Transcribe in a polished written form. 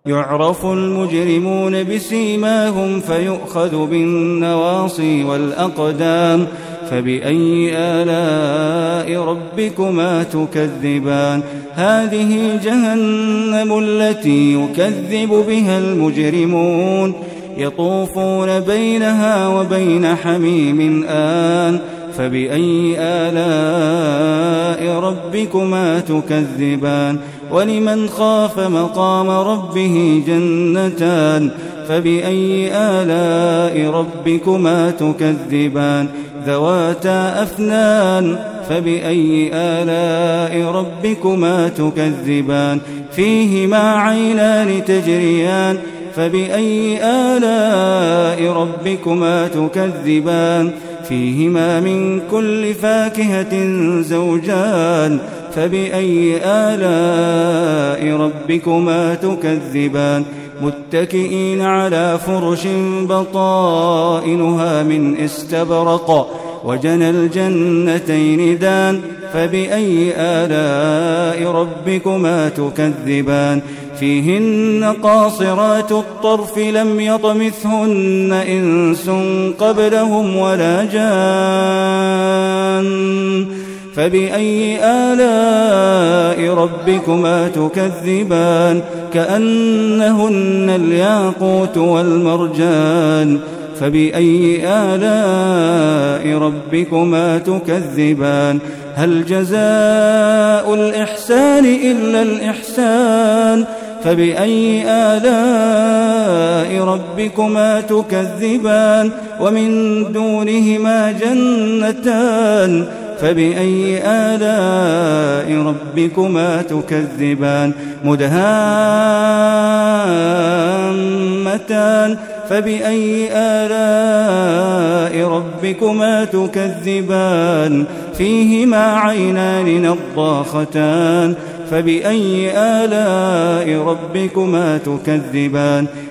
يعرف المجرمون بسيماهم فيؤخذ بالنواصي والأقدام فبأي آلاء ربكما تكذبان هذه جهنم التي يكذب بها المجرمون يطوفون بينها وبين حميم آن فبأي آلاء ربكما تكذبان ولمن خاف مقام ربه جنتان فبأي آلاء ربكما تكذبان ذواتا أفنان فبأي آلاء ربكما تكذبان فيهما عينان تجريان فبأي آلاء ربكما تكذبان فيهما من كل فاكهة زوجان فبأي آلاء ربكما تكذبان متكئين على فرش بطائنها من استبرق وجنى الجنتين دان فبأي آلاء ربكما تكذبان فيهن قاصرات الطرف لم يطمثهن إنس قبلهم ولا جان فبأي آلاء ربكما تكذبان كأنهن الياقوت والمرجان فبأي آلاء ربكما تكذبان هل جزاء الإحسان إلا الإحسان فبأي آلاء ربكما تكذبان ومن دونهما جنتان فبأي آلاء ربكما تكذبان مدهامتان فبأي آلاء ربكما تكذبان فيهما عينان نضاختان فبأي آلاء ربكما تكذبان